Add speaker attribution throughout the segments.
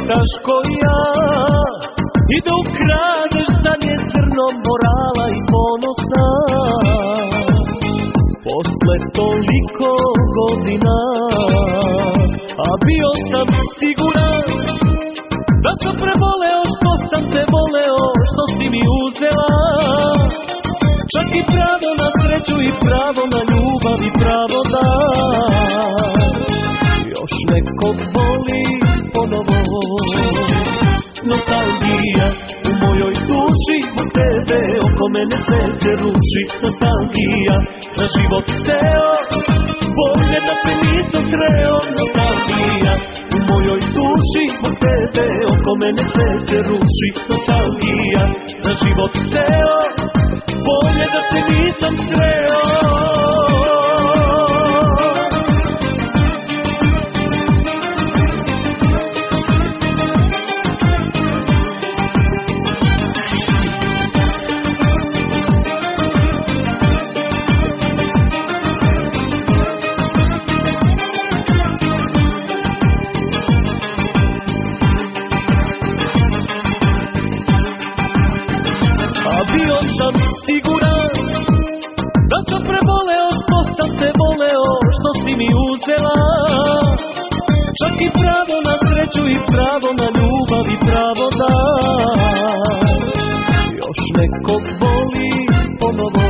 Speaker 1: šetaš ko ja i da ukradeš za nje zrno morala i ponosa. Posle toliko godina, a bio sam siguran da sam preboleo što sam te voleo, što si mi uzela. Čak i pravo na sreću i pravo na ljubav i pravo da još nekog voli ponovo. Nostalgija u mojoj duši, zbog tebe oko mene sve se ruši. Nostalgija na život ceo, bolje da se nisam sreo. Nostalgija u mojoj duši, zbog tebe oko mene sve se ruši. Nostalgija na život ceo, bolje da se nisam sreo. Bio sam siguran da sam preboleo što sam te voleo, što si mi uzela. Čak i pravo na sreću i pravo na ljubav i pravo da još nekog voli ponovo.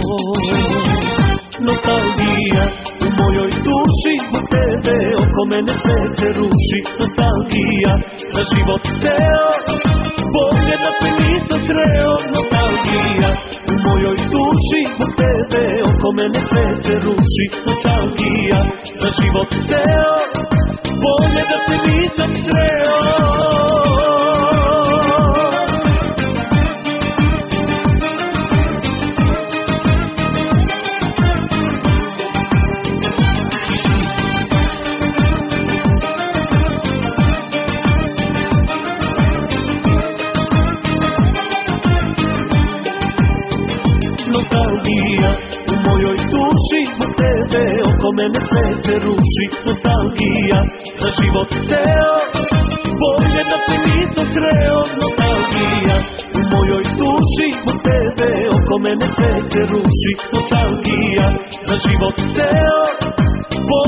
Speaker 1: Nostalgija u mojoj duši, zbog tebe oko mene sve se ruši. Nostalgija na život ceo, bolje da se nisam sreo. Nostalgija u mojoj duši, zbog tebe oko mene sve se ruši. Nostalgija na život ceo, bolje da se nisam sreo. Nostalgija u mojoj duši, zbog tebe oko mene sve se ruši. Nostalgija za život ceo, bolje da se nisam sreo. Nostalgija u mojoj duši, zbog tebe oko mene sve se ruši. Nostalgija za život ceo,